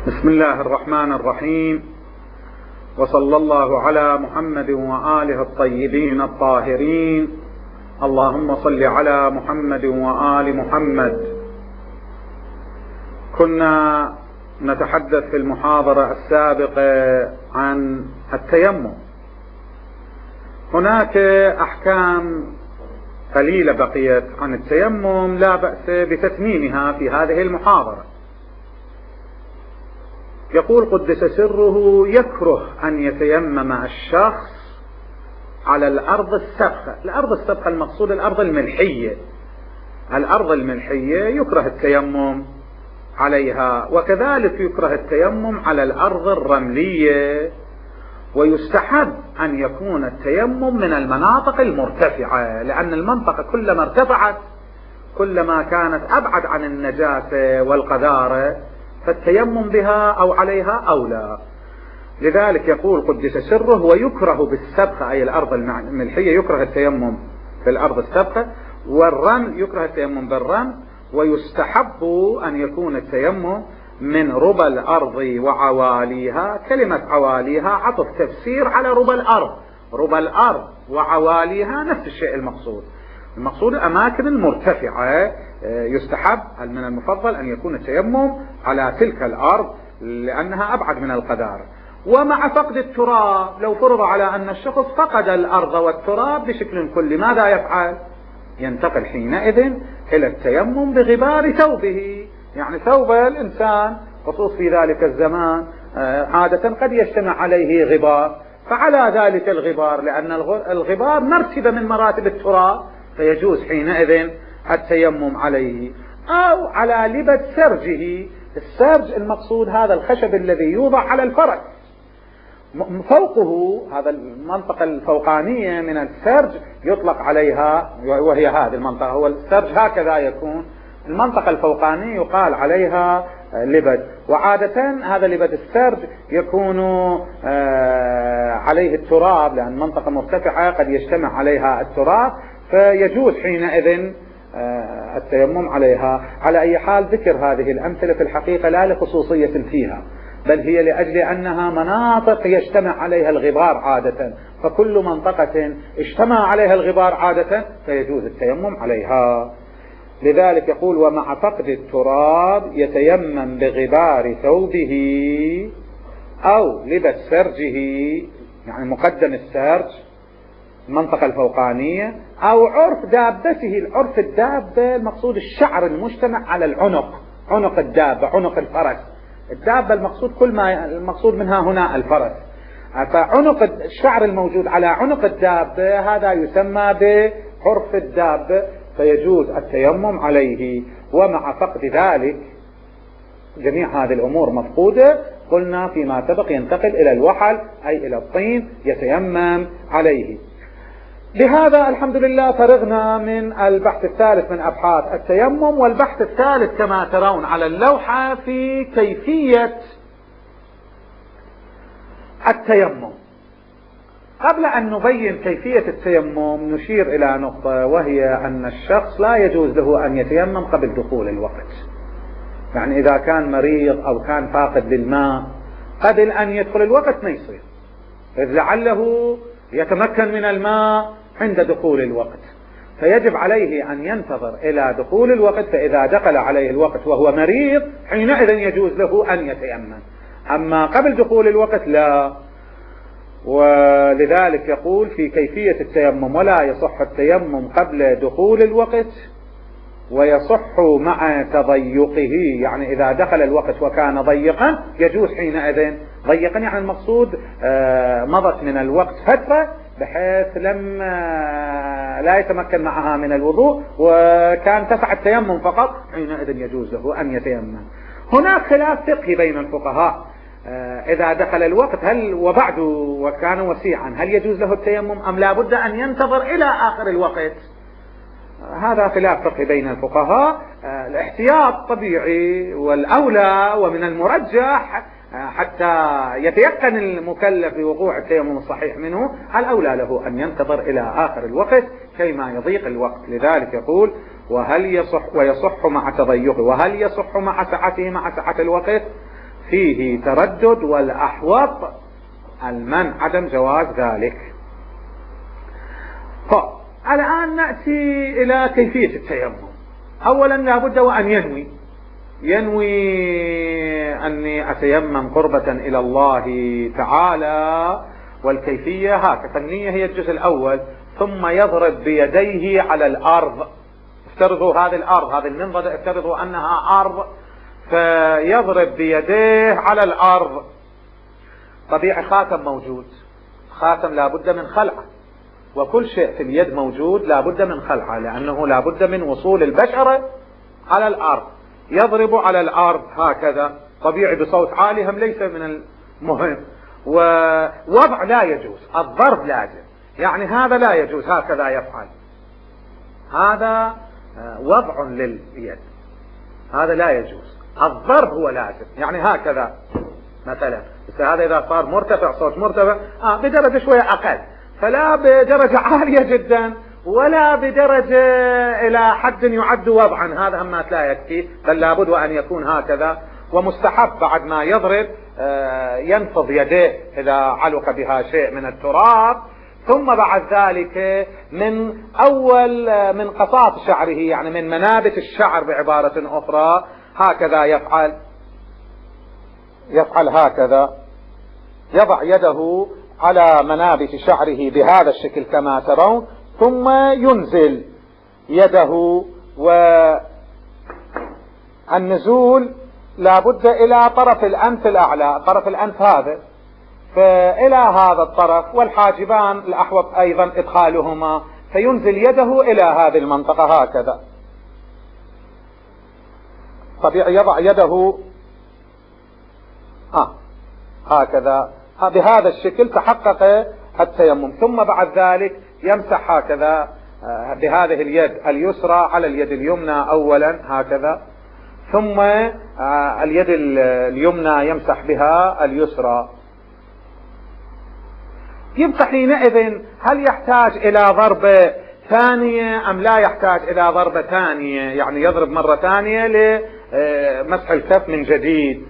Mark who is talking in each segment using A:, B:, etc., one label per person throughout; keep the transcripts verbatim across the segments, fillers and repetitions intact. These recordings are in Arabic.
A: بسم الله الرحمن الرحيم، وصلى الله على محمد وآله الطيبين الطاهرين. اللهم صل على محمد وآل محمد. كنا نتحدث في المحاضرة السابقة عن التيمم. هناك أحكام قليلة بقيت عن التيمم لا بأس بتتميمها في هذه المحاضرة. يقول قدس سره: يكره أن يتيمم الشخص على الأرض السبخة. الأرض السبخة المقصود الأرض الملحية. الأرض الملحية يكره التيمم عليها، وكذلك يكره التيمم على الأرض الرملية، ويستحب أن يكون التيمم من المناطق المرتفعة، لأن المنطقة كلما ارتفعت كلما كانت أبعد عن النجاسة والقذارة، فالتيمم بها أو عليها أولى. لذلك يقول قدس سره: ويكره بالسبخة، أي الأرض الملحية يكره التيمم في الأرض السبخة، والرمل يكره التيمم بالرمل، ويستحب أن يكون التيمم من ربى الأرض وعواليها. كلمة عواليها عطف تفسير على ربى الأرض. ربى الأرض وعواليها نفس الشيء المقصود. المقصود الأماكن المرتفعة. يستحب من المفضل أن يكون التيمم على تلك الأرض لأنها أبعد من القذارة. ومع فقد التراب، لو فرض على أن الشخص فقد الأرض والتراب بشكل كلي، ماذا يفعل؟ ينتقل حينئذ إلى التيمم بغبار ثوبه. يعني ثوب الإنسان خصوص في ذلك الزمان عادة قد يجتمع عليه غبار، فعلى ذلك الغبار، لأن الغبار مرتبة من مراتب التراب، فيجوز حينئذ التيمم عليه. أو على لبد سرجه. السرج المقصود هذا الخشب الذي يوضع على الفرس، فوقه هذا المنطقة الفوقانية من السرج يطلق عليها، وهي هذه المنطقة. هو السرج هكذا يكون، المنطقة الفوقانية يقال عليها لبد، وعادة هذا لبد السرج يكون عليه التراب، لأن منطقة مرتفعة قد يجتمع عليها التراب، فيجوز حينئذ التيمم عليها. على أي حال ذكر هذه الأمثلة في الحقيقة لا لخصوصية فيها، بل هي لأجل أنها مناطق يجتمع عليها الغبار عادة، فكل منطقة اجتمع عليها الغبار عادة فيجوز التيمم عليها. لذلك يقول: ومع فقد التراب يتيمم بغبار ثوبه أو لبس سرجه، يعني مقدم السرج المنطقة الفوقانية، أو عرف دابته. العرف الدابة المقصود الشعر المجتمع على العنق، عنق الدابة، عنق الفرس. الدابة المقصود كل ما المقصود منها هنا الفرس، فعنق الشعر الموجود على عنق الدابة هذا يسمى بعرف الدابة، فيجوز التيمم عليه. ومع فقد ذلك جميع هذه الأمور مفقودة، قلنا فيما سبق ينتقل إلى الوحل أي إلى الطين يتيمم عليه. بهذا الحمد لله فرغنا من البحث الثالث من أبحاث التيمم. والبحث الثالث كما ترون على اللوحة في كيفية التيمم. قبل أن نبين كيفية التيمم نشير إلى نقطة، وهي أن الشخص لا يجوز له أن يتيمم قبل دخول الوقت. يعني إذا كان مريض أو كان فاقد للماء قبل أن يدخل الوقت ما يصير، إذ لعله يتمكن من الماء عند دخول الوقت، فيجب عليه أن ينتظر إلى دخول الوقت. فإذا دخل عليه الوقت وهو مريض حينئذ يجوز له أن يتيمم، أما قبل دخول الوقت لا. ولذلك يقول في كيفية التيمم: ولا يصح التيمم قبل دخول الوقت، ويصح مع تضيقه. يعني إذا دخل الوقت وكان ضيقا يجوز حينئذ. ضيقا يعني المقصود مضت من الوقت فترة بحيث لم لا يتمكن معها من الوضوء وكان تسع التيمم فقط، حينئذ يجوز له أن يتيمم. هناك خلاف فقهي بين الفقهاء: إذا دخل الوقت هل وبعد وكان وسيعا هل يجوز له التيمم أم لا بد أن ينتظر إلى آخر الوقت؟ هذا خلاف فقهي بين الفقهاء. الاحتياط طبيعي والأولى ومن المرجح حتى يتيقن المكلف بوقوع التيمم الصحيح منه، الأولى له أن ينتظر إلى آخر الوقت كيما يضيق الوقت. لذلك يقول: وهل يصح ويصح مع تضيقه، وهل يصح مع سعته مع سعة الوقت؟ فيه تردد، والأحوط المنع، عدم جواز ذلك. فالآن نأتي إلى كيفية التيمم. أولا لابد وأن ينوي ينوي أني أتيمم قربة إلى الله تعالى، والكيفية هكذا. النية هي الجزء الأول، ثم يضرب بيديه على الأرض. افترضوا هذه الأرض، هذه المنضدة افترضوا أنها أرض، فيضرب بيديه على الأرض. طبيعي خاتم موجود، خاتم لابد من خلعه، وكل شيء في اليد موجود لابد من خلعه، لأنه لابد من وصول البشرة على الأرض. يضرب على الأرض هكذا طبيعي بصوت عالي، هم ليس من المهم. ووضع لا يجوز، الضرب لازم، يعني هذا لا يجوز هكذا يفعل، هذا وضع لليد، هذا لا يجوز. الضرب هو لازم، يعني هكذا مثلا. بس هذا إذا صار مرتفع، صوت مرتفع آه بدرجة شوية أقل، فلا بدرجة عالية جدا ولا بدرجة إلى حد يعد وضعا، هذا هم لا يكفي، بل لابد وأن يكون هكذا. ومستحب بعد ما يضرب ينفض يديه إذا علق بها شيء من التراب، ثم بعد ذلك من أول من قصات شعره، يعني من منابت الشعر بعبارة أخرى، هكذا يفعل يفعل هكذا، يضع يده على منابت شعره بهذا الشكل كما ترون، ثم ينزل يده، والنزول لابد إلى طرف الأنف الأعلى، طرف الأنف هذا، فإلى هذا الطرف، والحاجبان الأحوط أيضا إدخالهما، فينزل يده إلى هذه المنطقة هكذا. طبيعي يضع يده آه هكذا بهذا الشكل، تحقق التيمم. ثم بعد ذلك يمسح هكذا بهذه اليد اليسرى على اليد اليمنى أولا هكذا، ثم اليد اليمنى يمسح بها اليسرى. يبقى حينئذ هل يحتاج إلى ضربة ثانية أم لا يحتاج إلى ضربة ثانية، يعني يضرب مرة ثانية لمسح الكف من جديد؟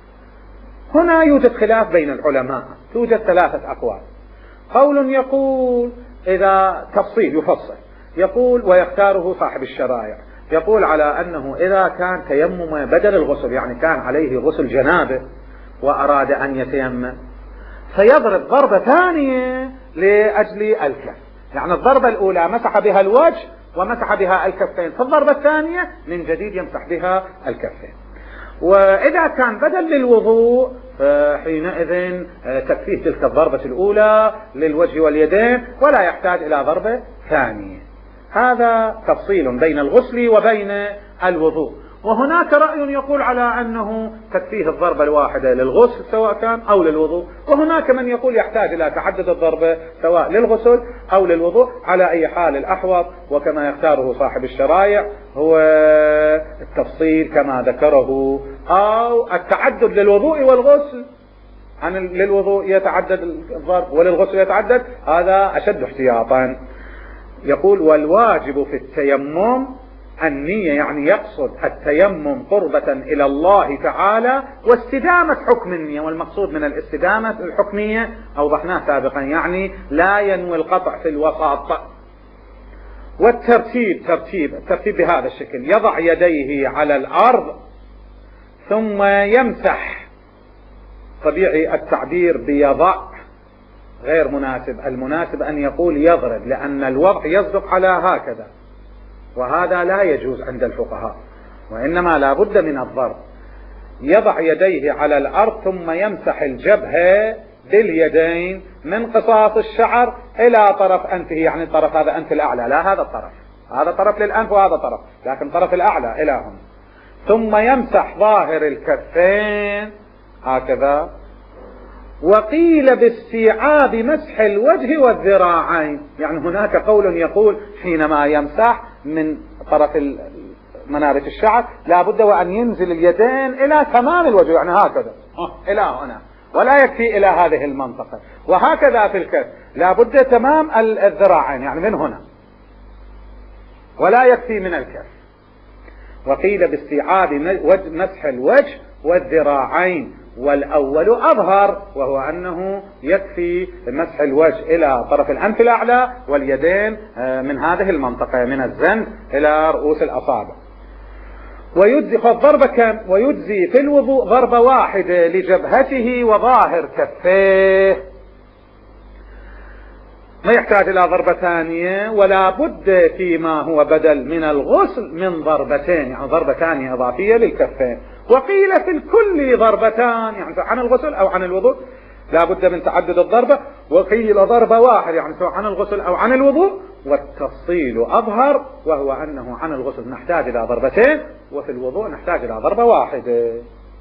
A: هنا يوجد خلاف بين العلماء، توجد ثلاثة أقوال. قول يقول إذا تفصيل يفصل، يقول ويختاره صاحب الشرائع، يقول على أنه إذا كان تيمم بدل الغسل، يعني كان عليه غسل جنابه وأراد أن يتيمم، فيضرب ضربة ثانية لأجل الكف، يعني الضربة الأولى مسح بها الوجه ومسح بها الكفين، في الضربة الثانية من جديد يمسح بها الكفين. وإذا كان بدل للوضوء حينئذ تكفيه تلك الضربة الأولى للوجه واليدين ولا يحتاج إلى ضربة ثانية. هذا تفصيل بين الغسل وبين الوضوء. وهناك رأي يقول على أنه تكفيه الضربة الواحدة للغسل سواء كان أو للوضوء، وهناك من يقول يحتاج إلى تعدد الضربة سواء للغسل أو للوضوء. على أي حال الأحوط وكما يختاره صاحب الشرائع هو التفصيل كما ذكره، أو التعدد للوضوء والغسل، عن للوضوء يتعدد الضرب وللغسل يتعدد، هذا أشد احتياطا. يقول والواجب في التيمم النية، يعني يقصد التيمم قربة إلى الله تعالى واستدامة حكم النية، والمقصود من الاستدامة الحكمية أوضحناه سابقا، يعني لا ينوي القطع في الوسط. والترتيب ترتيب الترتيب بهذا الشكل، يضع يديه على الأرض ثم يمسح. طبيعي التعبير بيضع غير مناسب، المناسب أن يقول يضرب، لأن الوضع يصدق على هكذا، وهذا لا يجوز عند الفقهاء، وإنما لا بد من الضرب. يضع يديه على الأرض ثم يمسح الجبهة باليدين من قصاص الشعر إلى طرف أنفه، يعني الطرف هذا أنف الأعلى، لا هذا الطرف، هذا طرف للأنف وهذا طرف، لكن طرف الأعلى إلى هنا. ثم يمسح ظاهر الكفين هكذا. وقيل باستيعاب مسح الوجه والذراعين، يعني هناك قول يقول حينما يمسح من طرف منابت الشعر لابد وأن ينزل اليدين إلى تمام الوجه، يعني هكذا إلى هنا، ولا يكفي إلى هذه المنطقة. وهكذا في الكف لابد تمام الذراعين، يعني من هنا، ولا يكفي من الكف. وقيل باستيعاب مسح الوجه والذراعين، والأول أظهر، وهو أنه يكفي مسح الوجه إلى طرف الأنف الأعلى واليدين من هذه المنطقة من الزند إلى رؤوس الأصابع. ويجزي ضربة كم؟ ويجزي في الوضوء ضربة واحدة لجبهته وظاهر كفيه، ما يحتاج إلى ضربة ثانية، ولا بد فيما هو بدل من الغسل من ضربتين، يعني ضربة ثانية إضافية للكفين. وقيل في الكل ضربتان، يعني عن الغسل أو عن الوضوء لا بد من تعدد الضربة، وقيل ضربة واحدة يعني سواء عن الغسل أو عن الوضوء، والتفصيل أظهر، وهو أنه عن الغسل نحتاج إلى ضربتين، وفي الوضوء نحتاج إلى ضربة واحدة.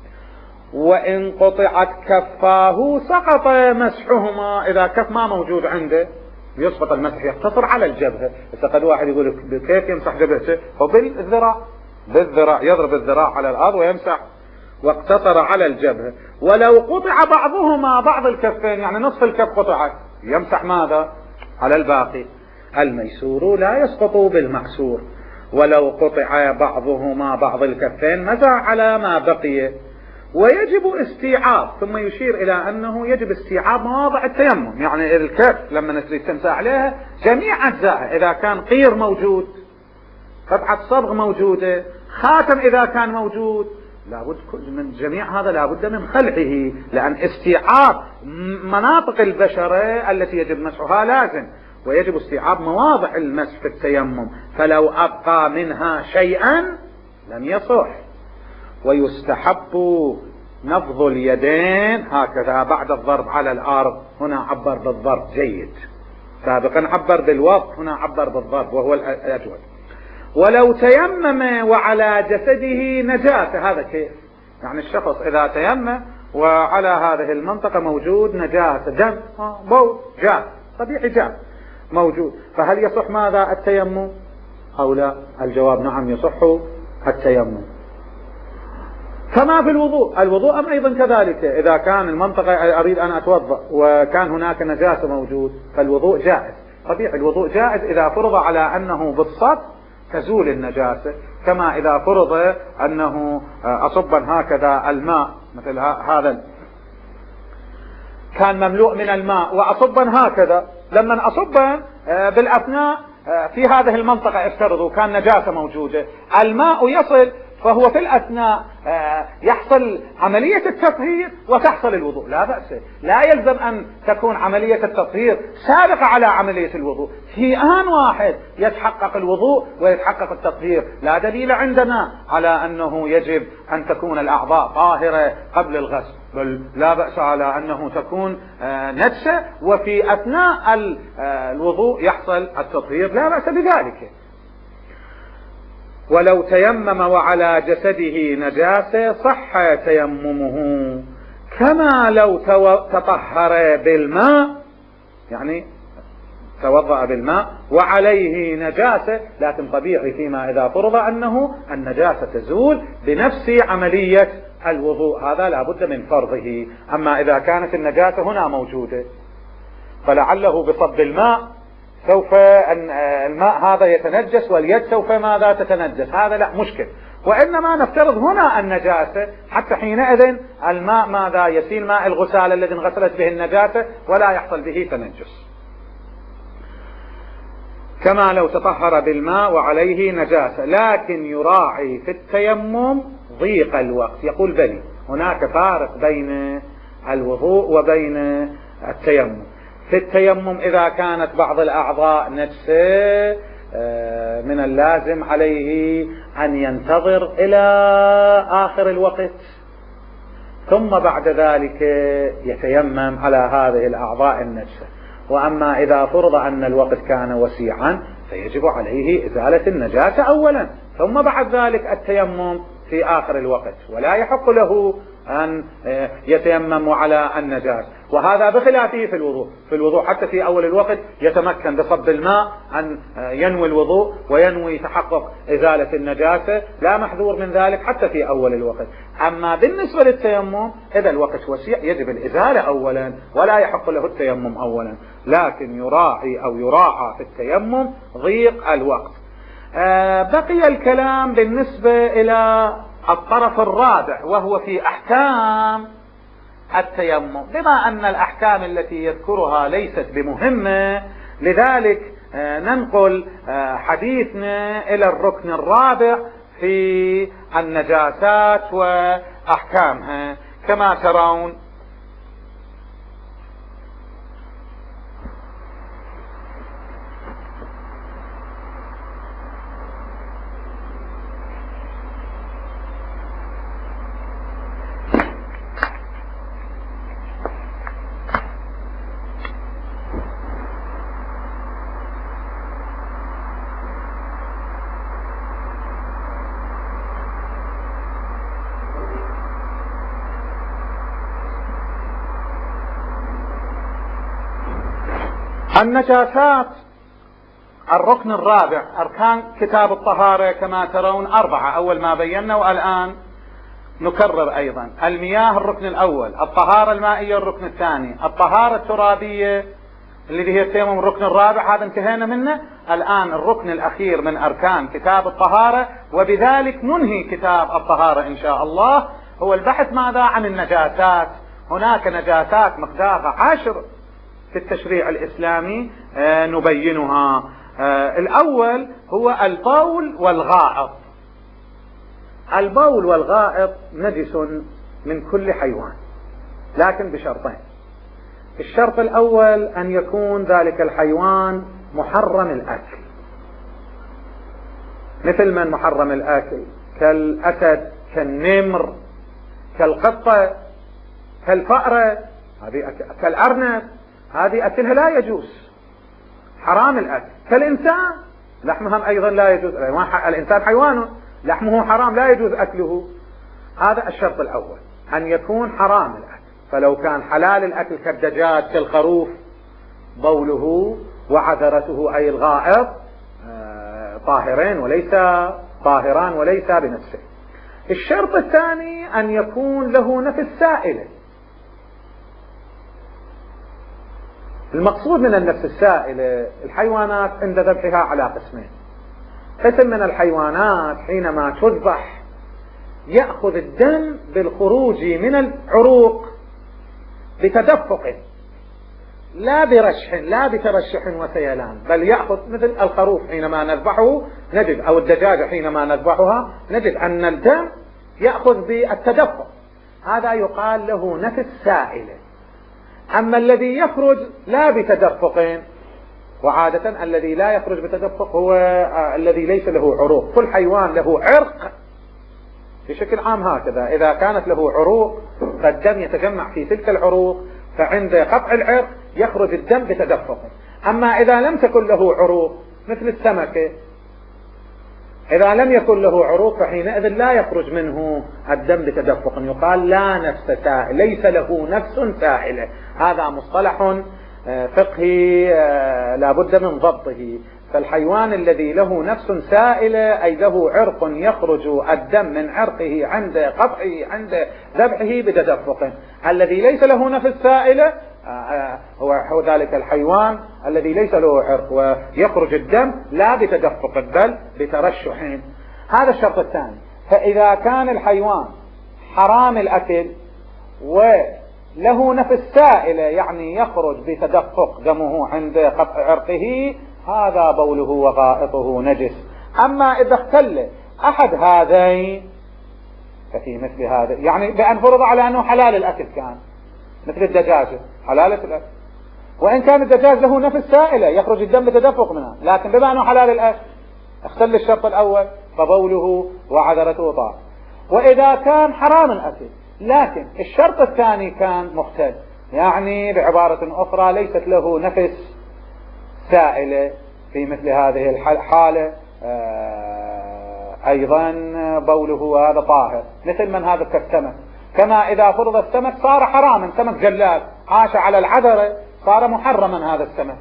A: وإن قطعت كفاه سقط مسحهما، إذا كف ما موجود عنده يسقط المسح، يقتصر على الجبهة. بس قد واحد يقول كيف يمسح جبهته؟ هو بالذراع، بالذراع يضرب الذراع على الأرض ويمسح، واقتصر على الجبهة. ولو قطع بعضهما، بعض الكفين يعني نصف الكف قطع، يمسح ماذا؟ على الباقي. الميسور لا يسقط بالمعسور. ولو قطع بعضهما، بعض الكفين، مسح على ما بقي. ويجب استيعاب، ثم يشير إلى أنه يجب استيعاب مواضع التيمم، يعني الكف لما تريد تمسح عليها جميع أجزائها، إذا كان قير موجود، قطعة صبغ موجودة، خاتم إذا كان موجود، لابد من جميع هذا لابد من خلعه، لأن استيعاب مناطق البشرة التي يجب مسحها لازم، ويجب استيعاب مواضع المسح في التيمم، فلو أبقى منها شيئا لم يصح. ويستحب نفض اليدين هكذا بعد الضرب على الأرض، هنا عبر بالضرب جيد، سابقا عبر بالوقف، هنا عبر بالضرب وهو الأجود. ولو تيمم وعلى جسده نجاسة، هذا كيف؟ يعني الشخص إذا تيمم وعلى هذه المنطقة موجود نجاسة، دم، بول، جاف، طبيعي جاف موجود، فهل يصح ماذا؟ التيمم أو لا؟ الجواب نعم يصح التيمم. كما في الوضوء، الوضوء أم أيضا كذلك، إذا كان المنطقة أريد أن أتوضأ وكان هناك نجاسة موجود فالوضوء جائز، طبيعي الوضوء جائز إذا فرض على أنه بالصب تزول النجاسة، كما إذا فرض أنه أصبا هكذا الماء، مثل هذا كان مملوء من الماء وأصبا هكذا، لما أصبا بالأثناء في هذه المنطقة افترضوا كان نجاسة موجودة، الماء يصل، فهو في الأثناء يحصل عملية التطهير وتحصل الوضوء، لا بأس، لا يلزم أن تكون عملية التطهير سابقة على عملية الوضوء، في آن واحد يتحقق الوضوء ويتحقق التطهير. لا دليل عندنا على أنه يجب أن تكون الأعضاء طاهرة قبل الغسل، بل لا بأس على أنه تكون نجسة وفي أثناء الوضوء يحصل التطهير، لا بأس بذلك. ولو تيمم وعلى جسده نجاسة صح تيممه، كما لو تطهر بالماء، يعني توضأ بالماء وعليه نجاسة، لكن طبيعي فيما إذا فرض أنه النجاسة تزول بنفس عملية الوضوء، هذا لا بد من فرضه. أما إذا كانت النجاسة هنا موجودة فلعله بصب الماء سوف الماء هذا يتنجس واليد سوف ماذا تتنجس، هذا لا مشكل، وإنما نفترض هنا النجاسة، حتى حينئذ الماء ماذا يسيل ماء الغسال الذي انغسلت به النجاسة ولا يحصل به تنجس. كما لو تطهر بالماء وعليه نجاسة، لكن يراعي في التيمم ضيق الوقت. يقول بلي هناك فارق بين الوضوء وبين التيمم. في التيمم إذا كانت بعض الأعضاء نجسة من اللازم عليه أن ينتظر إلى آخر الوقت ثم بعد ذلك يتيمم على هذه الأعضاء النجسة. وأما إذا فرض أن الوقت كان وسيعا فيجب عليه إزالة النجاسة أولا ثم بعد ذلك التيمم في آخر الوقت، ولا يحق له أن يتيمم على النجاسة. وهذا بخلافه في الوضوء، في الوضوء حتى في أول الوقت يتمكن بصب الماء أن ينوي الوضوء وينوي تحقق إزالة النجاسة، لا محذور من ذلك حتى في أول الوقت. أما بالنسبة للتيمم إذا الوقت وسيع يجب الإزالة أولا ولا يحق له التيمم أولا، لكن يراعي أو يراعى في التيمم ضيق الوقت. بقي الكلام بالنسبة إلى الطرف الرابع وهو في أحكام التيمم. بما أن الأحكام التي يذكرها ليست بمهمة، لذلك ننقل حديثنا إلى الركن الرابع في النجاسات وأحكامها. كما ترون النجاسات. الركن الرابع أركان كتاب الطهارة كما ترون أربعة، أول ما بينا والآن نكرر أيضا. المياه الركن الأول، الطهارة المائية الركن الثاني، الطهارة الترابية الذي هي التيمم الركن الرابع، هذا انتهينا منه. الآن الركن الأخير من أركان كتاب الطهارة، وبذلك ننهي كتاب الطهارة إن شاء الله، هو البحث ماذا عن النجاسات. هناك نجاسات مقدارها عشر في التشريع الإسلامي آه نبينها. آه الأول هو البول والغائط. البول والغائط نجس من كل حيوان، لكن بشرطين. الشرط الأول أن يكون ذلك الحيوان محرم الأكل. مثل من محرم الأكل؟ كالأسد، كالنمر، كالقطة، كالفأرة، هذه كالأرنب، هذه أكلها لا يجوز، حرام الأكل. كالإنسان لحمهم أيضا لا يجوز، الإنسان حيوان لحمه حرام لا يجوز أكله. هذا الشرط الأول، أن يكون حرام الأكل. فلو كان حلال الأكل كالدجاج كالخروف، بوله وعذرته أي الغائط طاهرين وليس طاهران وليس بنفسه. الشرط الثاني أن يكون له نفس سائلة. المقصود من النفس السائلة الحيوانات عند ذبحها على قسمين. قسم من الحيوانات حينما تذبح يأخذ الدم بالخروج من العروق بتدفق، لا برشح، لا بترشح وسيلان، بل يأخذ مثل الخروف حينما نذبحه نجد، أو الدجاجة حينما نذبحها نجد أن الدم يأخذ بالتدفق، هذا يقال له نفس سائلة. أما الذي يخرج لا بتدفق، وعادة الذي لا يخرج بتدفق هو الذي ليس له عروق. كل حيوان له عرق بشكل عام هكذا، إذا كانت له عروق فالدم يتجمع في تلك العروق، فعند قطع العرق يخرج الدم بتدفق. أما إذا لم تكن له عروق مثل السمكة، إذا لم يكن له عروق فحينئذ لا يخرج منه الدم بتدفق، يقال لا نفس سائل، ليس له نفس سائلة. هذا مصطلح فقهي لا بد من ضبطه. فالحيوان الذي له نفس سائلة أي له عرق يخرج الدم من عرقه عند قطعه عند ذبحه بتدفق. الذي ليس له نفس سائلة هو ذلك الحيوان الذي ليس له عرق ويخرج الدم لا بتدفق بل بترشح. هذا الشرط الثاني. فإذا كان الحيوان حرام الأكل وله نفس سائلة يعني يخرج بتدفق دمه عند قطع عرقه، هذا بوله وغائطه نجس. أما إذا اختل أحد هذين ففي مثل هذا، يعني بأن فرض على أنه حلال الأكل كان مثل الدجاجة حلالة الأكل، وإن كان الدجاج له نفس سائلة يخرج الدم بتدفق منها، لكن بما أنه حلال الأكل اختل الشرط الأول فبوله وعذرته طاهر. وإذا كان حرام الأكل لكن الشرط الثاني كان مختل، يعني بعبارة أخرى ليست له نفس سائلة، في مثل هذه الحالة أيضا بوله هذا طاهر. مثل من هذا كالسمك، كما إذا فرض السمك صار حراما، سمك جلال عاش على العذرة صار محرما هذا السمك،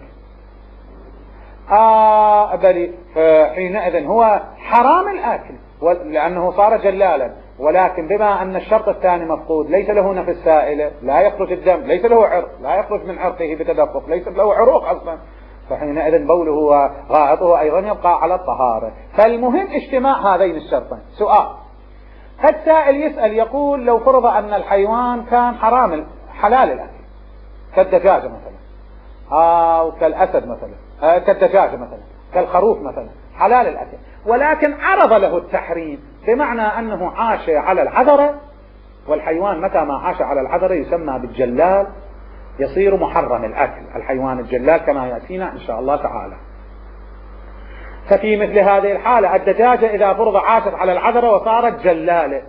A: آه بل حينئذ هو حرام الأكل لأنه صار جلالا، ولكن بما أن الشرط الثاني مفقود ليس له نفس سائلة، لا يخرج الدم، ليس له عرق، لا يخرج من عرقه بتدفق، ليس له عروق أصلا، فحينئذ بوله وغائطه أيضا يبقى على الطهارة. فالمهم اجتماع هذين الشرطين. سؤال: قد سائل يسأل يقول لو فرض أن الحيوان كان حرام حلال الأكل كالدجاجة مثلا، أو كالأسد مثلا، آه كالدجاجة مثلا، كالخروف مثلا، حلال الأكل، ولكن عرض له التحريم، بمعنى أنه عاش على العذرة، والحيوان متى ما عاش على العذرة يسمى بالجلال، يصير محرم الأكل الحيوان الجلال كما يأتينا إن شاء الله تعالى. ففي مثل هذه الحالة الدجاجة إذا فرض عاشت على العذرة وصارت جلالة،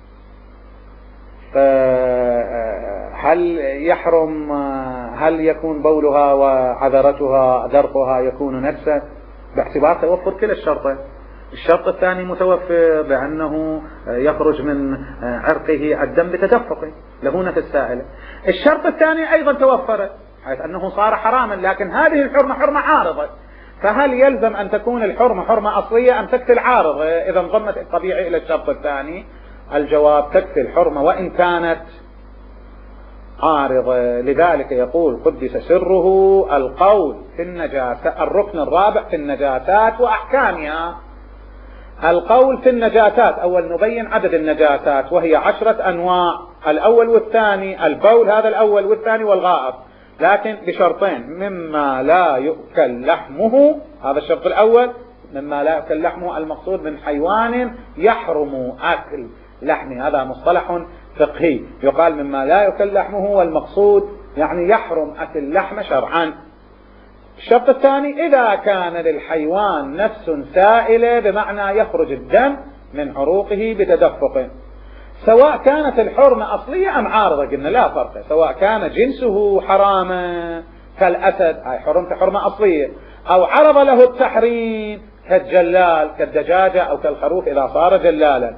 A: هل يحرم، هل يكون بولها وعذرتها درقها يكون نفسا باعتبار توفر كلا الشرطين؟ الشرط الثاني متوفر لأنه يخرج من عرقه الدم بتدفقه له نفس سائلة. الشرط الثاني أيضا توفر حيث أنه صار حراما، لكن هذه الحرمة حرمة عارضة، فهل يلزم أن تكون الحرمة حرمة أصلية أم تكفي العارضة إذا انضمت الطبيعي إلى الشرط الثاني؟ الجواب تكفي الحرمة وإن كانت عارضة. لذلك يقول قدس سره القول في النجاسة، الركن الرابع في النجاسات وأحكامها. القول في النجاسات، أول نبين عدد النجاسات وهي عشرة أنواع، الأول والثاني البول، هذا الأول والثاني والغائط، لكن بشرطين: مما لا يؤكل لحمه، هذا الشرط الأول، مما لا يؤكل لحمه المقصود من حيوان يحرم أكل لحمه، هذا مصطلح فقهي، يقال مما لا يؤكل لحمه والمقصود يعني يحرم أكل لحم شرعا. الشرط الثاني: إذا كان للحيوان نفس سائلة، بمعنى يخرج الدم من عروقه بتدفق، سواء كانت الحرمة أصلية أم عارضة، قلنا لا فرق، سواء كان جنسه حراما كالأسد أي حرمة حرمة أصلية، أو عرض له التحريم كالجلال كالدجاجة أو كالخروف إذا صار جلالا.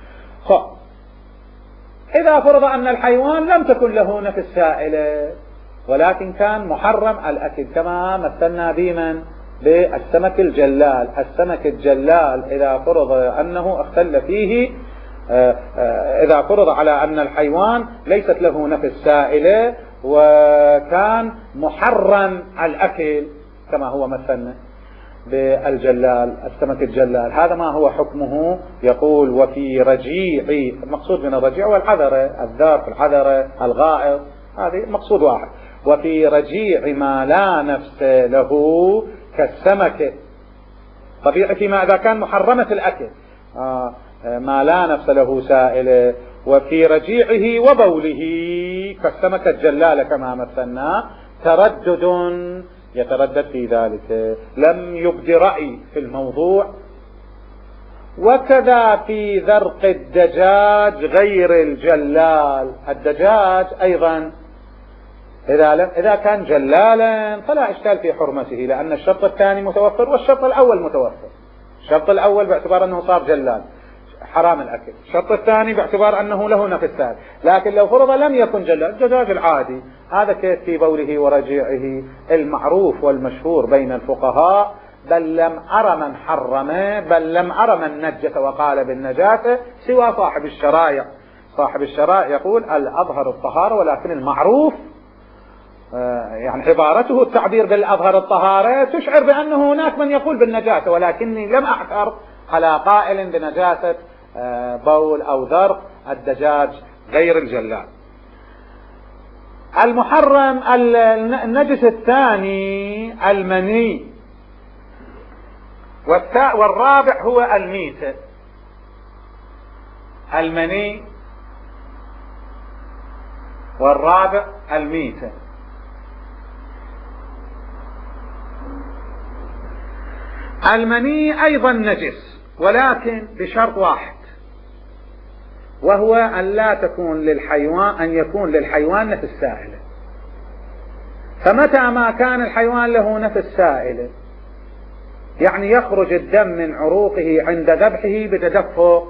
A: إذا فرض أن الحيوان لم تكن له نفس سائلة ولكن كان محرم الأكل، كما مثلنا بمن بالسمك الجلال، السمك الجلال إذا فرض أنه اختل فيه، إذا فرض على أن الحيوان ليست له نفس سائلة وكان محرم الأكل كما هو مثلنا بالجلال، السمك الجلال، هذا ما هو حكمه؟ يقول: وفي رجيع، المقصود من الرجيع والعذرة، الذار العذرة الغائط، هذه مقصود واحد. وفي رجيع ما لا نفس له كالسمك، طبيعي فيما إذا كان محرمة الأكل، آه ما لا نفس له سائلة. وفي رجيعه وبوله كالسمك الجلال كما مثلنا تردد، يتردد في ذلك، لم يبد رأي في الموضوع. وكذا في ذرق الدجاج غير الجلال، الدجاج أيضا إذا, لم إذا كان جلالا فلا إشكال في حرمته، لأن الشرط الثاني متوفر والشرط الأول متوفر. الشرط الأول باعتبار أنه صار جلال حرام الأكل، الشرط الثاني باعتبار أنه له نفس سائل. لكن لو فرض لم يكن جلال، الدجاج العادي، هذا كيف في بوله ورجيعه المعروف والمشهور بين الفقهاء، بل لم أر من حرمه، بل لم أر من نجس وقال بالنجاسة سوى صاحب الشرائع. صاحب الشرائع يقول الأظهر الطهارة، ولكن المعروف يعني عبارته التعبير بالأظهر الطهارة تشعر بأنه هناك من يقول بالنجاسة، ولكني لم أعثر على قائل بنجاسة بول أو ذرق الدجاج غير الجلال. المحرم النجس الثاني المني، والرابع هو الميتة. المني والرابع الميتة. المني أيضا نجس، ولكن بشرط واحد، وهو أن لا تكون للحيوان أن يكون للحيوان نفس سائلة. فمتى ما كان الحيوان له نفس سائلة، يعني يخرج الدم من عروقه عند ذبحه بتدفق،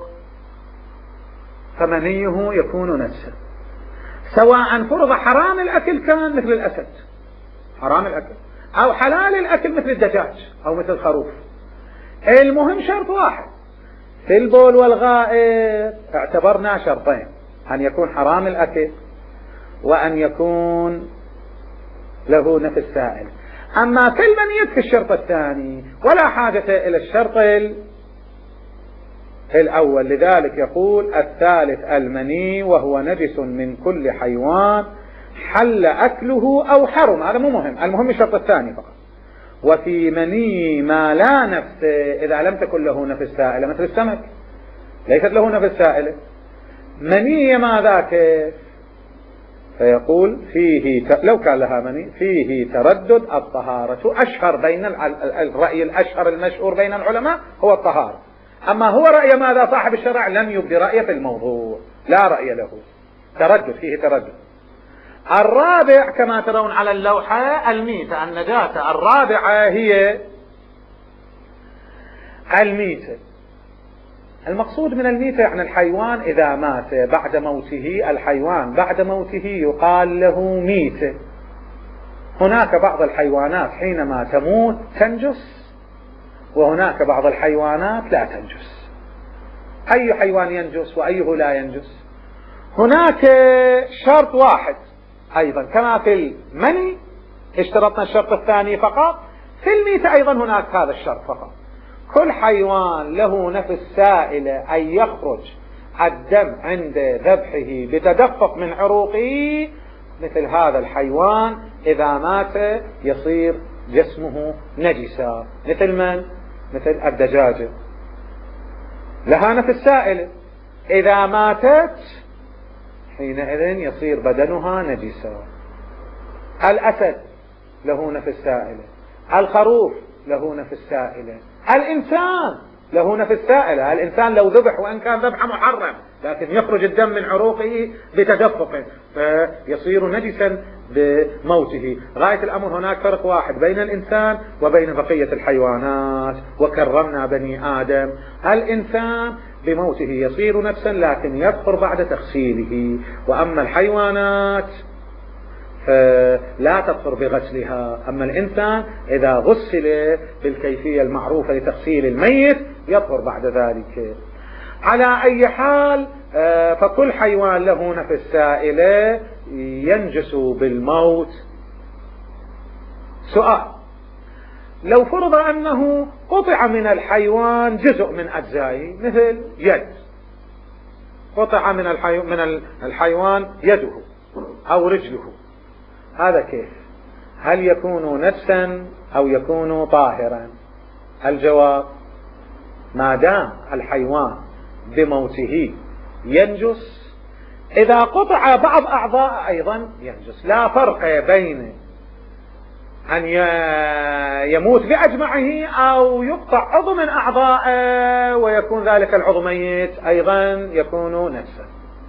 A: فمنيه يكون نجسا، سواء فرض حرام الأكل كان مثل الأسد حرام الأكل، أو حلال الأكل مثل الدجاج أو مثل الخروف. المهم شرط واحد في البول والغائط، اعتبرنا شرطين: أن يكون حرام الأكل وأن يكون له نفس سائل. أما في المني في الشرط الثاني ولا حاجة إلى الشرط الأول. لذلك يقول: الثالث المني، وهو نجس من كل حيوان حل أكله أو حرم، هذا مو مهم، المهم الشرط الثاني فقط. وفي مني ما لا نفس إذا لم تكن له نفس سائلة، مثل السمك ليست له نفس سائلة، مني ما ذاك، فيقول فيه ت... لو كان لها مني فيه تردد الطهارة. أشهر بين الرأي الأشهر المشهور بين العلماء هو الطهارة، أما هو رأي ماذا صاحب الشرع لم يبدي رأي في الموضوع، لا رأي له، تردد، فيه تردد. الرابع كما ترون على اللوحة الميتة، النجاسة الرابعة هي الميتة. المقصود من الميتة يعني الحيوان إذا مات بعد موته، الحيوان بعد موته يقال له ميتة. هناك بعض الحيوانات حينما تموت تنجس، وهناك بعض الحيوانات لا تنجس. أي حيوان ينجس وأيه لا ينجس؟ هناك شرط واحد أيضا كما في المني اشترطنا الشرط الثاني فقط، في الميتة أيضا هناك هذا الشرط فقط. كل حيوان له نفس سائلة أن يخرج الدم عند ذبحه بتدفق من عروقه، مثل هذا الحيوان إذا مات يصير جسمه نجسا. مثل من؟ مثل الدجاجة لها نفس سائلة، إذا ماتت حينئذ يصير بدنها نجسا. الأسد له نفس سائلة، الخروف له نفس سائلة، الإنسان له نفس سائلة. الإنسان لو ذبح وإن كان ذبح محرم لكن يخرج الدم من عروقه بتدفق فيصير نجسا بموته. غاية الأمر هناك فرق واحد بين الإنسان وبين بقية الحيوانات. وكرمنا بني آدم، الإنسان بموته يصير نفسا لكن يكفر بعد تغسيله، وأما الحيوانات لا تكفر بغسلها. أما الإنسان إذا غسل بالكيفية المعروفة لتغسيل الميت يكفر بعد ذلك. على أي حال فكل حيوان له نفس سائلة ينجس بالموت. سؤال: لو فرض أنه قطع من الحيوان جزء من أجزائه، مثل يد، قطع من الحيوان, من الحيوان يده أو رجله، هذا كيف؟ هل يكون نفسا أو يكون طاهرا؟ الجواب: ما دام الحيوان بموته ينجس، إذا قطع بعض أعضاء أيضا ينجس. لا فرق بين أن يموت بأجمعه أو يقطع عضو من أعضائه ويكون ذلك العضو ميت، أيضا يكون نفسا.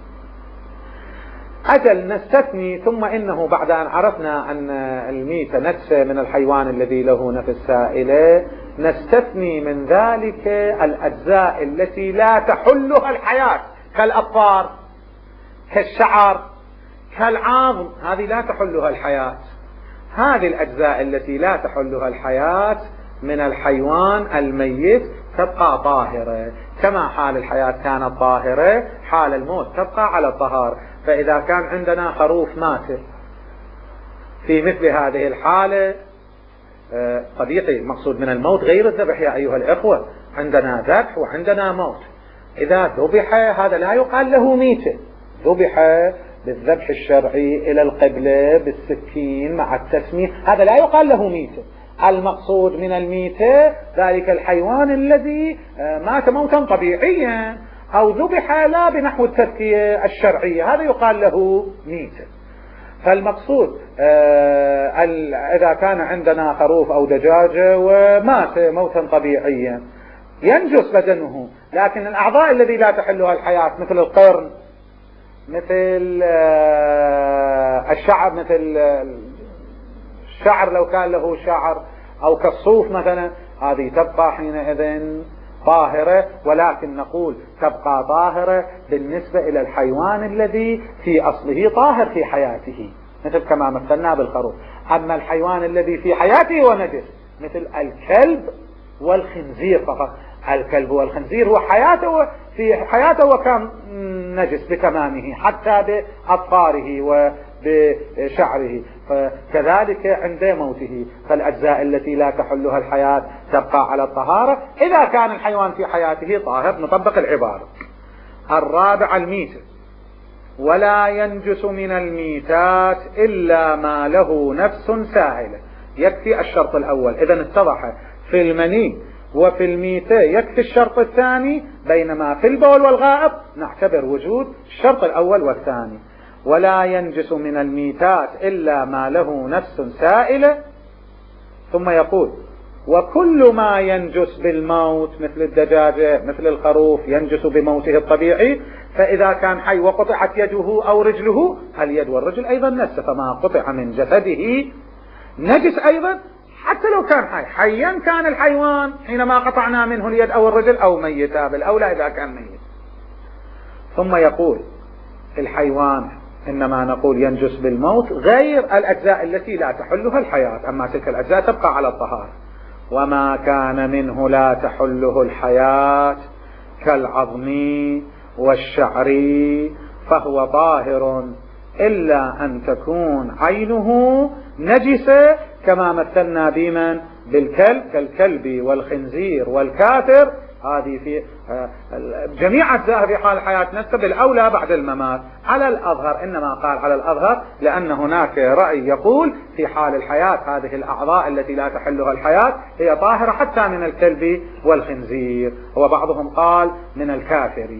A: أجل نستثني، ثم إنه بعد أن عرفنا أن الميت نجس من الحيوان الذي له نفس سائلة، نستثني من ذلك الأجزاء التي لا تحلها الحياة، كالأظفار، كالشعر، كالعظم، هذه لا تحلها الحياة. هذه الأجزاء التي لا تحلها الحياة من الحيوان الميت تبقى طاهرة، كما حال الحياة كانت طاهرة حال الموت تبقى على الطهارة. فإذا كان عندنا خروف مات في مثل هذه الحالة، طبيعي المقصود من الموت غير الذبح يا أيها الإخوة، عندنا ذبح وعندنا موت. إذا ذبح هذا لا يقال له ميتة، ذبح بالذبح الشرعي إلى القبلة بالسكين مع التسمية، هذا لا يقال له ميتة. المقصود من الميتة ذلك الحيوان الذي مات موتا طبيعيا أو ذبح لا بنحو التذكية الشرعية، هذا يقال له ميتة. فالمقصود إذا كان عندنا خروف أو دجاجة ومات موتا طبيعيا ينجس بدنه، لكن الأعضاء الذي لا تحلها الحياة مثل القرن، مثل الشعر، مثل الشعر لو كان له شعر، أو كالصوف مثلا، هذه تبقى حينئذ طاهرة. ولكن نقول تبقى طاهرة بالنسبة إلى الحيوان الذي في أصله طاهر في حياته، مثل كما مثلنا بالخروف. أما الحيوان الذي في حياته هو نجس، مثل الكلب والخنزير فقط. الكلب والخنزير هو حياته في حياته وكان نجس بتمامه حتى بأظفاره وبشعره، فكذلك عند موته. فالأجزاء التي لا تحلها الحياة تبقى على الطهارة إذا كان الحيوان في حياته طاهر. نطبق العبارة. الرابع الميتة، ولا ينجس من الميتات إلا ما له نفس سائلة. يكفي الشرط الأول، إذا اتضح في المني وفي الميتة يكفي الشرط الثاني، بينما في البول والغائط نعتبر وجود الشرط الأول والثاني. ولا ينجس من الميتات إلا ما له نفس سائلة. ثم يقول وكل ما ينجس بالموت مثل الدجاجة مثل الخروف ينجس بموته الطبيعي، فإذا كان حي وقطعت يده أو رجله، اليد والرجل أيضا نجس، فما قطع من جسده نجس أيضا حتى لو كان حي. حيا كان الحيوان حينما قطعنا منه اليد أو الرجل، أو ميتا بالأولى إذا كان ميت. ثم يقول الحيوان إنما نقول ينجس بالموت غير الأجزاء التي لا تحلها الحياة، أما تلك الأجزاء تبقى على الطهارة. وما كان منه لا تحله الحياة كالعظم والشعر فهو طاهر إلا أن تكون عينه نجسة، كما مثلنا بمن بالكلب كالكلب والخنزير والكافر. هذه في جميع أجزاء في حال الحياة نجسة، بالأولى بعد الممات. على الأظهر، إنما قال على الأظهر لأن هناك رأي يقول في حال الحياة هذه الأعضاء التي لا تحلها الحياة هي طاهرة حتى من الكلب والخنزير، وبعضهم قال من الكافر.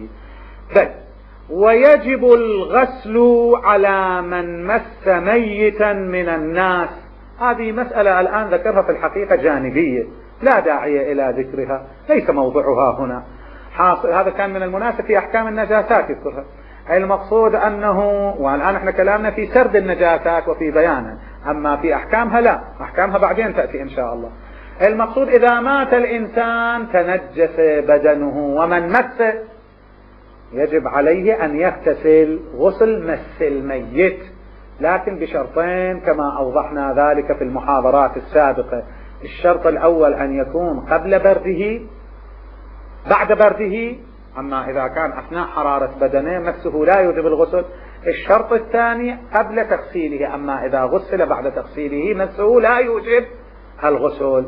A: ويجب الغسل على من مس ميتا من الناس. هذه مسألة الآن ذكرها في الحقيقة جانبية لا داعي إلى ذكرها، ليس موضوعها هنا. حاصل هذا كان من المناسب في أحكام النجاسات يذكرها. المقصود أنه، والآن احنا كلامنا في سرد النجاسات وفي بيانها، أما في أحكامها لا، أحكامها بعدين تأتي إن شاء الله. المقصود إذا مات الإنسان تنجس بدنه ومن مسه يجب عليه أن يغتسل غسل مس الميت، لكن بشرطين كما أوضحنا ذلك في المحاضرات السابقة. الشرط الأول أن يكون قبل برده، بعد برده، أما إذا كان أثناء حرارة بدنه مسه لا يوجب الغسل. الشرط الثاني قبل تغسيله، أما إذا غسل بعد تغسيله مسه لا يوجب الغسل.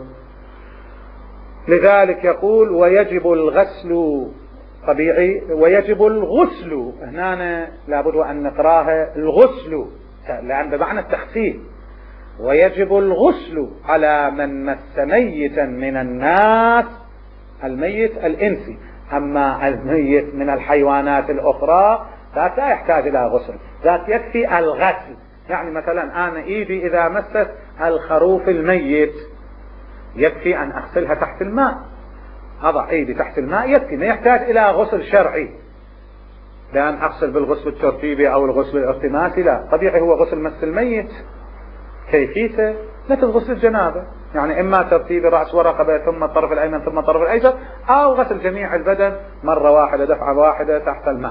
A: لذلك يقول ويجب الغسل طبيعي، ويجب الغسل هنا لابد أن نقراها الغسل لأن بمعنى التخفيف. ويجب الغسل على من مس ميتا من الناس، الميت الإنسي، أما الميت من الحيوانات الأخرى ذات لا يحتاج إلى غسل، ذات يكفي الغسل. يعني مثلا أنا إيدي إذا مست الخروف الميت يكفي أن أغسلها تحت الماء، أضع إيدي تحت الماء يكفي، ما يحتاج إلى غسل شرعي لأن أغسل بالغسل الترتيبي أو الغسل الارتماسي، لا. طبيعي هو غسل مس الميت كيفيته مثل غسل الجنابة، يعني إما ترتيب رأس ورقبة ثم الطرف الأيمن ثم الطرف الأيسر، أو غسل جميع البدن مرة واحدة دفعة واحدة تحت الماء.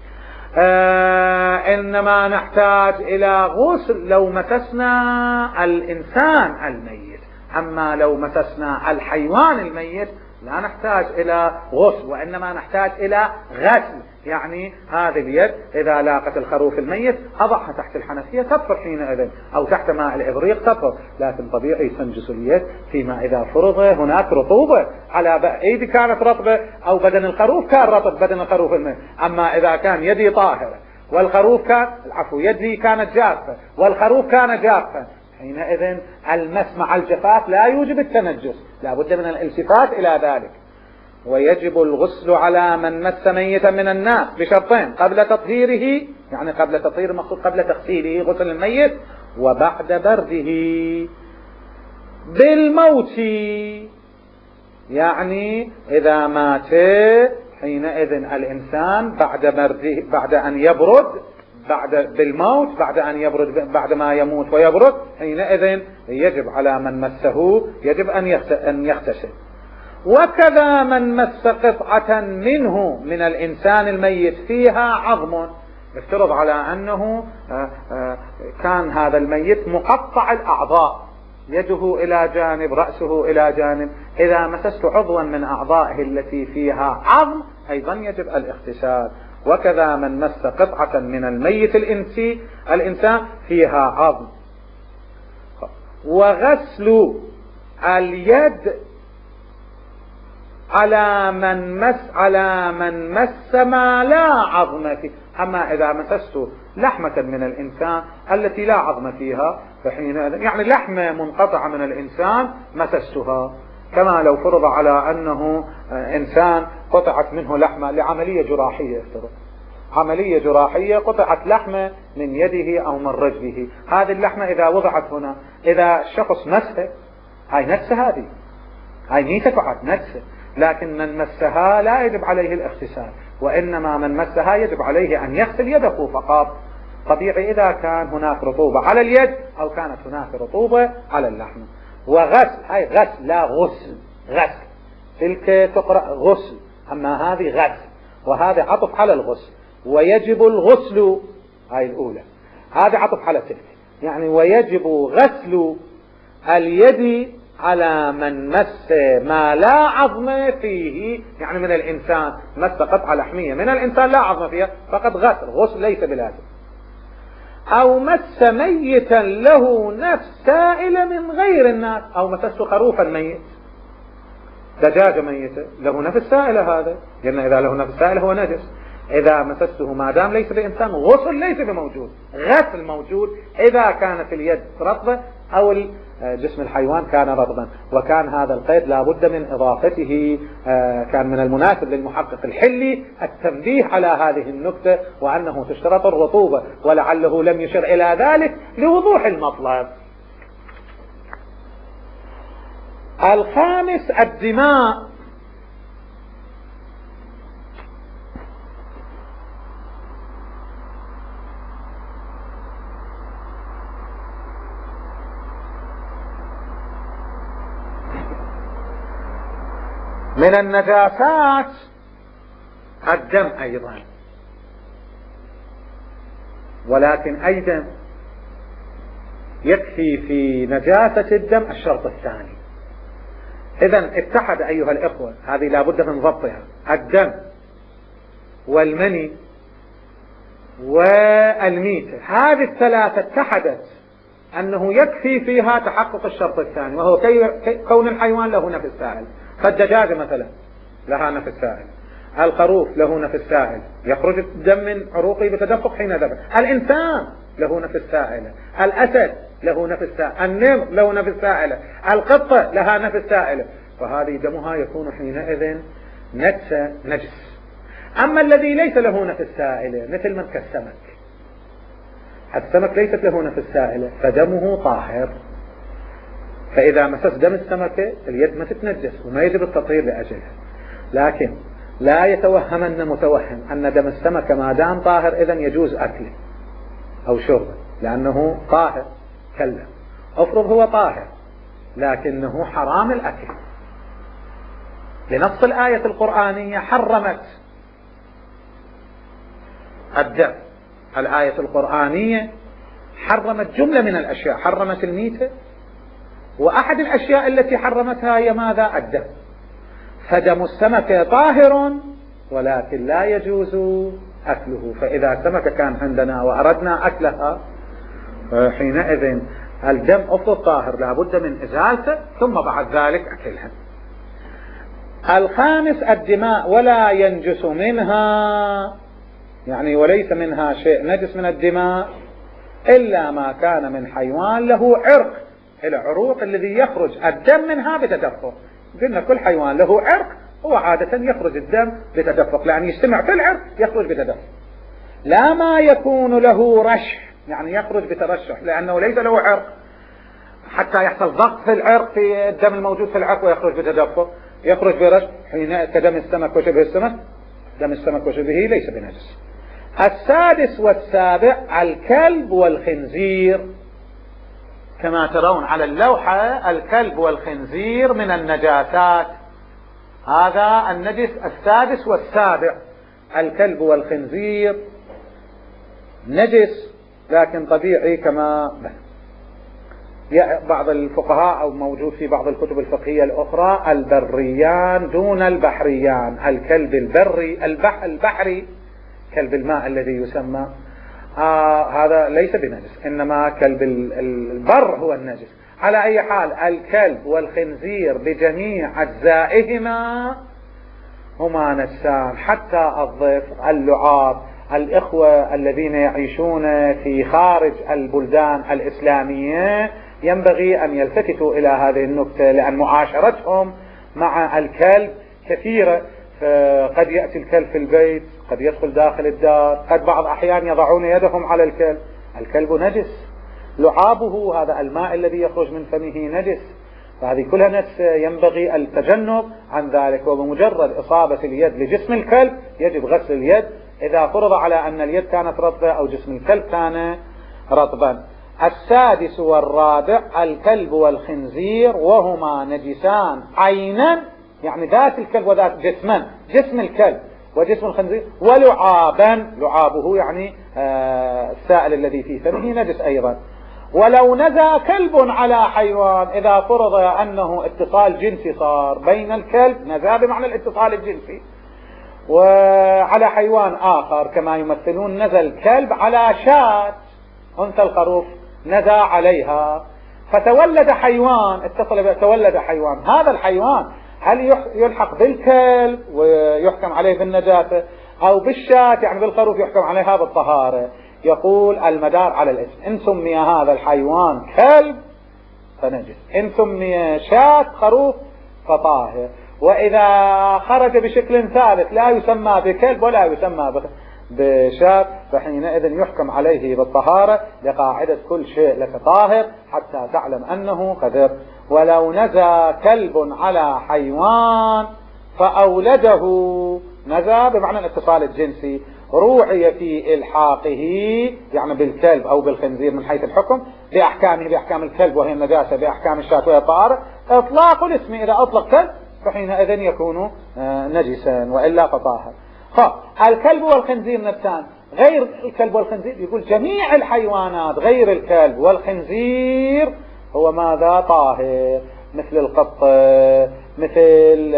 A: آه إنما نحتاج إلى غسل لو مسسنا الإنسان الميت، أما لو مسسنا الحيوان الميت لا نحتاج إلى غسل، وإنما نحتاج إلى غسل. يعني هذه اليد إذا لاقت الخروف الميت أضعها تحت الحنفية تطهر حينئذ، أو تحت ماء الإبريق تطهر، لكن طبيعي تنجس اليد فيما إذا فرض هناك رطوبة على إيدي كانت رطبة، أو بدن الخروف كان رطب بدن الخروف الميت. أما إذا كان يدي طاهرة والخروف كان العفو يدي كانت جافة والخروف كان جافا، حينئذ المس مع الجفاف لا يوجب التنجس، لا بد من الالتفات إلى ذلك. ويجب الغسل على من مس ميتا من الناس بشرطين: قبل تطهيره، يعني قبل تطهير المقصود قبل تغسيله غسل الميت، وبعد برده بالموت، يعني إذا مات حينئذ الإنسان بعد برده، بعد أن يبرد، بعد بالموت، بعد أن يبرد، بعد ما يموت ويبرد، حينئذ يجب على من مسه يجب أن يغتسل. وكذا من مس قطعة منه من الإنسان الميت فيها عظم، افترض على أنه كان هذا الميت مقطع الأعضاء، يده إلى جانب رأسه إلى جانب، إذا مسست عضوا من أعضائه التي فيها عظم أيضا يجب الاغتسال. وكذا من مس قطعة من الميت الإنسي الإنسان فيها عظم. وغسل اليد على من مس على من مس ما لا عظم فيه. أما إذا مسست لحمة من الإنسان التي لا عظم فيها فحين يعني لحمة منقطعة من الإنسان مسستها، كما لو فرض على أنه إنسان قطعت منه لحمة لعملية جراحية، افترض عملية جراحية قطعت لحمة من يده أو من رجله، هذه اللحمة إذا وضعت هنا إذا الشخص مسها هاي نفسها، هذه هاي ميتة فقط نفسه، لكن من مسها لا يجب عليه الاغتسال، وإنما من مسها يجب عليه أن يغسل يده فقط. طبيعي إذا كان هناك رطوبة على اليد أو كانت هناك رطوبة على اللحم. وغسل، هاي غسل لا غسل، غسل تلك تقرأ غسل، أما هذه غسل، وهذا عطف على الغسل. ويجب الغسل، هاي الأولى، هذا عطف على تلك، يعني ويجب غسل اليد على من مس ما لا عظم فيه، يعني من الإنسان مس قطعة لحمية من الإنسان لا عظم فيها فقد غسل، غسل ليس بلازم. أو مس ميتا له نفس سائلة من غير الناس، أو مسست خروفا ميت، دجاجة ميتة له نفس سائلة، هذا لأن إذا له نفس سائلة هو نجس، إذا مسسته ما دام ليس بإنسان غسل ليس بموجود، غسل موجود إذا كانت اليد رطبة أو جسم الحيوان كان رطبا. وكان هذا القيد لا بد من إضافته، كان من المناسب للمحقق الحلي التنبيه على هذه النكتة وأنه تشترط الرطوبة، ولعله لم يشر إلى ذلك لوضوح المطلب. الخامس الدماء. من النجاسات الدم أيضا، ولكن أيضا يكفي في نجاسة الدم الشرط الثاني. إذن اتحد أيها الإخوة، هذه لا بد من ضبطها، الدم والمني والميتة، هذه الثلاثة اتحدت أنه يكفي فيها تحقق الشرط الثاني، وهو كون الحيوان له نفس سائل. فالدجاجة مثلا لها نفس سائل، الخروف له نفس سائل يخرج الدم من عروقه بتدفق حين ذبح، الإنسان له نفس سائلة، الأسد له نفس سائلة، النمر له نفس سائلة، القطة لها نفس سائلة، فهذه دمها يكون حينئذ نجس نجس. أما الذي ليس له نفس سائلة مثل من كالسمك، السمك ليست له نفس سائلة فدمه طاهر، فإذا مسس دم السمكة اليد ما تتنجس وما يجب التطهير لأجلها. لكن لا يتوهمن متوهم أن دم السمكة ما دام طاهر إذن يجوز أكله أو شربه لأنه طاهر. كلا، أفرض هو طاهر لكنه حرام الأكل لنص الآية القرآنية حرمت الدم. الآية القرآنية حرمت جملة من الأشياء، حرمت الميتة، وأحد الأشياء التي حرمتها هي ماذا؟ الدم. فدم السمكة طاهر ولكن لا يجوز أكله، فإذا السمكة كان عندنا وأردنا أكلها حينئذ الدم أفضل طاهر لا بد من إزالته ثم بعد ذلك أكلها. الخامس الدماء، ولا ينجس منها، يعني وليس منها شيء نجس من الدماء إلا ما كان من حيوان له عرق، العروق الذي يخرج الدم منها بتدفق. قلنا كل حيوان له عرق هو عادة يخرج الدم بتدفق، يعني يجتمع في العرق يخرج بتدفق. لا ما يكون له رشح، يعني يخرج بترشح لأنه ليس له عرق حتى يحصل ضغط في العرق في الدم الموجود في العرق ويخرج بتدفق، يخرج برشح حين كدم السمك وشبه السمك، دم السمك وشبهه ليس بنجس. السادس والسابع الكلب والخنزير، كما ترون على اللوحة الكلب والخنزير من النجاسات، هذا النجس السادس والسابع. الكلب والخنزير نجس لكن طبيعي، كما بعض الفقهاء أو موجود في بعض الكتب الفقهية الأخرى البريان دون البحريان. الكلب البري البح البحري كلب الماء الذي يسمى آه هذا ليس بنجس، إنما كلب البر هو النجس. على أي حال الكلب والخنزير بجميع أجزائهما هما نجسان، حتى الظفر، اللعاب، الإخوة الذين يعيشون في خارج البلدان الإسلامية ينبغي أن يلتفتوا إلى هذه النكتة، لأن معاشرتهم مع الكلب كثيرة. قد يأتي الكلب في البيت، قد يدخل داخل الدار، قد بعض أحيان يضعون يدهم على الكلب، الكلب نجس، لعابه هذا الماء الذي يخرج من فمه نجس، فهذه كلها نجس، ينبغي التجنب عن ذلك. وبمجرد إصابة اليد لجسم الكلب يجب غسل اليد إذا فرض على أن اليد كانت رطبة أو جسم الكلب كان رطبا. السادس والرابع الكلب والخنزير وهما نجسان عينا، يعني ذات الكلب وذات جسما، جسم الكلب وجسم الخنزير، ولعابا، لعابه يعني السائل الذي في فمه نجس أيضا. ولو نزى كلب على حيوان، إذا فرض أنه اتصال جنسي صار بين الكلب، نزى بمعنى الاتصال الجنسي، وعلى حيوان آخر، كما يمثلون نزى الكلب على شاة أنثى الخروف نزى عليها، فتولد حيوان، اتصل تولد حيوان، هذا الحيوان هل يلحق بالكلب ويحكم عليه بالنجاسة، أو بالشاة يعني بالخروف يحكم عليها بالطهارة؟ يقول المدار على الاسم، إن سمي هذا الحيوان كلب فنجس، إن سمي شاة خروف فطاهر. وإذا خرج بشكل ثالث لا يسمى بكلب ولا يسمى بشاة فحينئذ يحكم عليه بالطهارة لقاعدة كل شيء لك طاهر حتى تعلم أنه قدر. ولو نزى كلب على حيوان فأولده، نزى بمعنى الاتصال الجنسي، روعي في إلحاقه يعني بالكلب أو بالخنزير من حيث الحكم بأحكامه، بأحكام الكلب وهي النجاسة، بأحكام الشاة وهي الطهارة، إطلاق الاسم إذا أطلق كلب فحينئذ يكون نجسا وإلا فطاهر. الكلب والخنزير نجسان، غير الكلب والخنزير يقول جميع الحيوانات غير الكلب والخنزير هو ماذا؟ طاهر، مثل القطة، مثل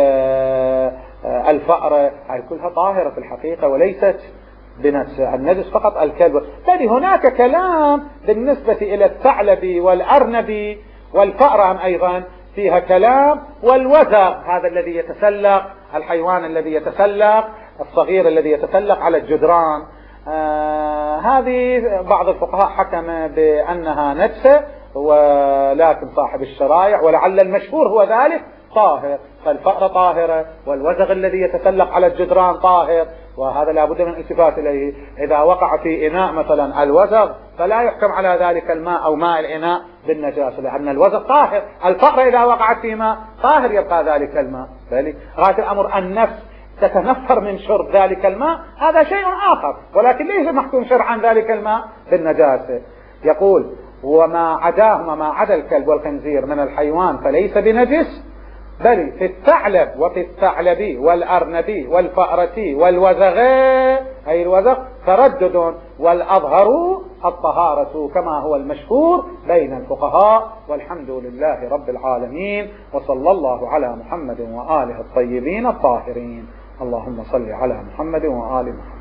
A: الفأرة، هاي كلها طاهرة في الحقيقة وليست بنجس، النجس فقط الكلب. بل هناك كلام بالنسبة إلى الثعلب والأرنب والفأرة أيضا فيها كلام، والوزغ هذا الذي يتسلق، الحيوان الذي يتسلق، الصغير الذي يتسلق على الجدران، آه هذه بعض الفقهاء حكم بأنها نجسة، ولكن صاحب الشرائع ولعل المشهور هو ذلك طاهر، فالفأرة طاهرة والوزغ الذي يتسلق على الجدران طاهر، وهذا لا بد من الالتفات إليه. إذا وقع في إناء مثلا الوزغ فلا يحكم على ذلك الماء أو ماء الإناء بالنجاسة، لأن الوزغ طاهر، الفأرة إذا وقعت في ماء طاهر يبقى ذلك الماء، ذلك غاية الأمر النفس تتنفر من شرب ذلك الماء، هذا شيء آخر، ولكن ليس محكوم شرعا ذلك الماء بالنجاسة. يقول وما عداهما، ما عدا الكلب والخنزير من الحيوان فليس بنجس، بل في الثعلب وفي الثعلب والأرنب والفأرة والوزغ، أي الوزغ تردد، والأظهر الطهارة كما هو المشهور بين الفقهاء، والحمد لله رب العالمين، وصلى الله على محمد وآله الطيبين الطاهرين. اللهم صل على محمد وآل محمد.